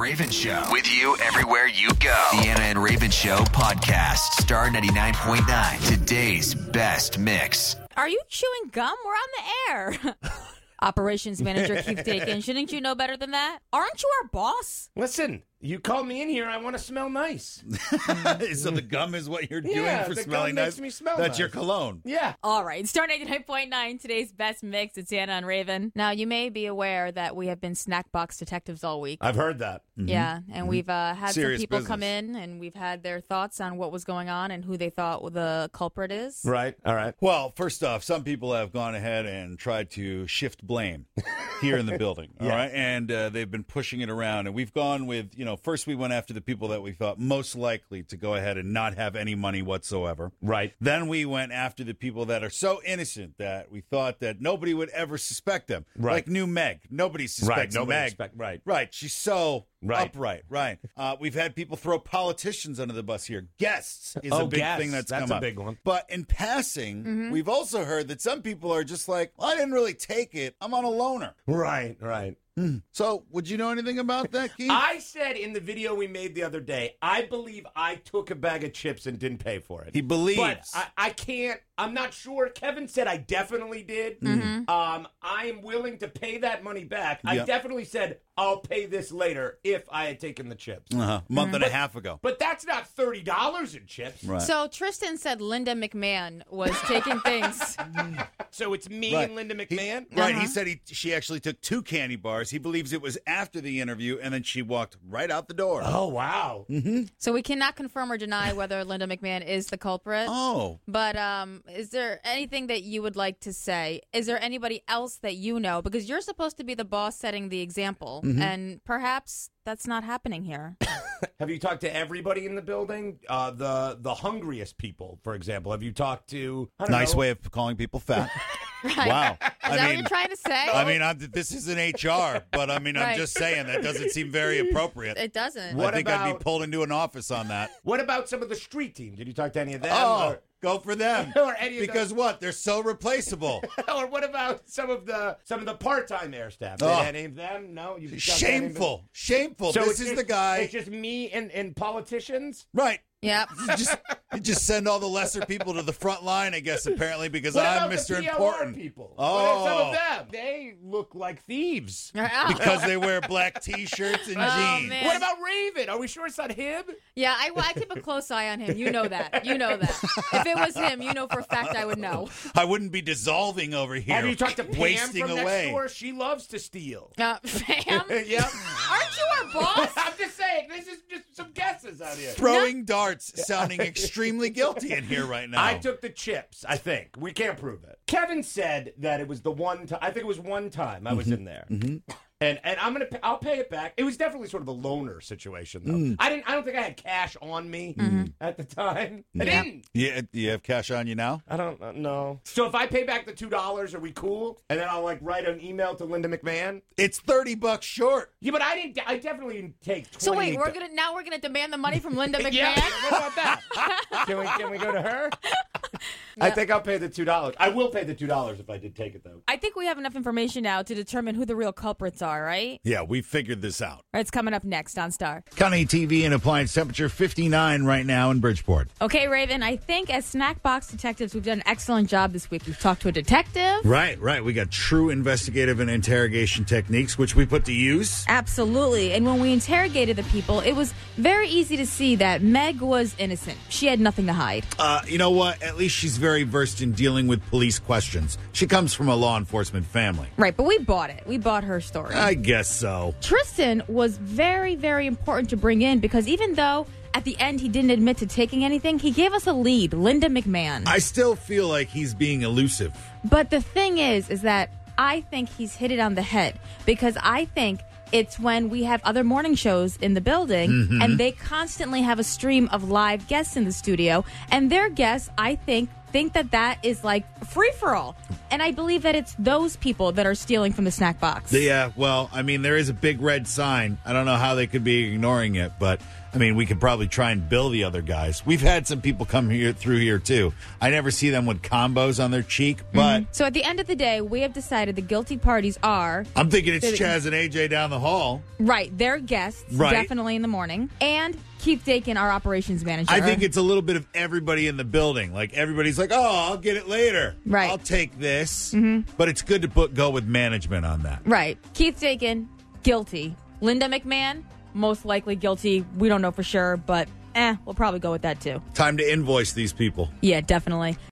Raven Show. With you everywhere you go. The Anna and Raven Show podcast. Star 99.9. Today's best mix. Are you chewing gum? We're on the air. Operations Manager Keith Dakin. Shouldn't you know better than that? Aren't you our boss? Listen, you called me in here. I want to smell nice. So the gum is what you're doing for smelling nice? Makes me smell That's nice. your cologne. Yeah. All right. Star 99.9, today's best mix. It's Anna and Raven. Now, you may be aware that we have been snack box detectives all week. I've heard that. Yeah, and we've had Serious some people business. come in, and we've had their thoughts on what was going on and who they thought the culprit is. Right. All right. Well, first off, some people have gone ahead and tried to shift blame here in the building. All right. And they've been pushing it around. And we've gone with, first we went after the people that we thought most likely to go ahead and not have any money whatsoever. Right. Then we went after the people that are so innocent that we thought that nobody would ever suspect them. Right. Like new Meg. Nobody suspects Meg. Right. Right. She's so Right. upright. Right. We've had people throw politicians under the bus here. Guests is a big thing that's come a up. big one. But in passing, we've also heard that some people are just like, well, I didn't really take it. I'm on a loaner. Right. Right. So would you know anything about that, Keith? I said in the video we made the other day, I believe I took a bag of chips and didn't pay for it. He believes. But I can't. I'm not sure. Kevin said I definitely did. I am willing to pay that money back. I Yep. definitely said I'll pay this later if I had taken the chips. A month and a half ago. But that's not $30 in chips. Right. So Tristan said Linda McMahon was taking things. So it's me Right. and Linda McMahon? Right. He said she actually took 2 candy bars. He believes it was after the interview, and then she walked right out the door. Oh, wow. So we cannot confirm or deny whether Linda McMahon is the culprit. Oh. But is there anything that you would like to say? Is there anybody else that you know? Because you're supposed to be the boss setting the example, and perhaps that's not happening here. Have you talked to everybody in the building? The hungriest people, for example. Have you talked to... I don't Nice know. way of calling people fat. Right. Wow. Is that what you're trying to say? This isn't HR, but I'm Right. just saying that doesn't seem very appropriate. It doesn't. What I think I'd be about- pulled into an office on that. What about some of the street team? Did you talk to any of them? Oh, go for them. Or any of Because what? They're so replaceable. Or what about some of the part-time air staff? Did Oh. any of them? No? You talked to any of them? Shameful. Shameful. So This it's is just- the guy. It's just me and politicians? Right. Yep. You just send all the lesser people to the front line, I guess, apparently, because What I'm about Mr. the PLR Important. people? Oh. What about some of them? They look like thieves. Because they wear black T-shirts and jeans. man. What about Raven? Are we sure it's not him? Yeah, I keep a close eye on him. You know that. You know that. If it was him, you know for a fact I would know. I wouldn't be dissolving over here. Have you talked to Pam wasting from away. next door? She loves to steal. Pam? Yep. Aren't you our boss? I'm just saying, this is just some guesses out here. Throwing darts, sounding extremely guilty in here right now. I took the chips, I think. We can't prove it. Kevin said that it was the one time, I think it was one time I was in there. And I'll pay it back. It was definitely sort of a loaner situation though. I don't think I had cash on me at the time. I didn't. Yeah, you have cash on you now? I don't know. So if I pay back the $2, are we cool? And then I'll write an email to Linda McMahon. It's $30 short. Yeah, but I definitely didn't take 20. So wait, we're gonna demand the money from Linda McMahon? Yeah, what about that? Can we go to her? I think I'll pay the $2. I will pay the $2 if I did take it though. I think we have enough information now to determine who the real culprits are, right? Yeah, we figured this out. All right, it's coming up next on Star. County TV and appliance temperature 59 right now in Bridgeport. Okay, Raven, I think as snack box detectives, we've done an excellent job this week. We've talked to a detective. Right. We got true investigative and interrogation techniques, which we put to use. Absolutely. And when we interrogated the people, it was very easy to see that Meg was innocent. She had nothing to hide. You know what? At least she's very versed in dealing with police questions. She comes from a law enforcement family. Right, but we bought it. We bought her story. I guess so. Tristan was very, very important to bring in because even though at the end he didn't admit to taking anything, he gave us a lead, Linda McMahon. I still feel like he's being elusive. But the thing is that I think he's hit it on the head because I think it's when we have other morning shows in the building and they constantly have a stream of live guests in the studio, and their guests, I think that is like free-for-all. And I believe that it's those people that are stealing from the snack box. Yeah, well, I mean, there is a big red sign. I don't know how they could be ignoring it, but I mean, we could probably try and bill the other guys. We've had some people come through here, too. I never see them with combos on their cheek, but... So at the end of the day, we have decided the guilty parties are... I'm thinking it's Chaz and AJ down the hall. Right. They're guests, definitely in the morning. And Keith Dakin, our operations manager. I think it's a little bit of everybody in the building. Like, everybody's like, oh, I'll get it later. Right. I'll take this. But it's good to go with management on that. Right. Keith Dakin, guilty. Linda McMahon, most likely guilty. We don't know for sure, but we'll probably go with that too. Time to invoice these people. Yeah, definitely.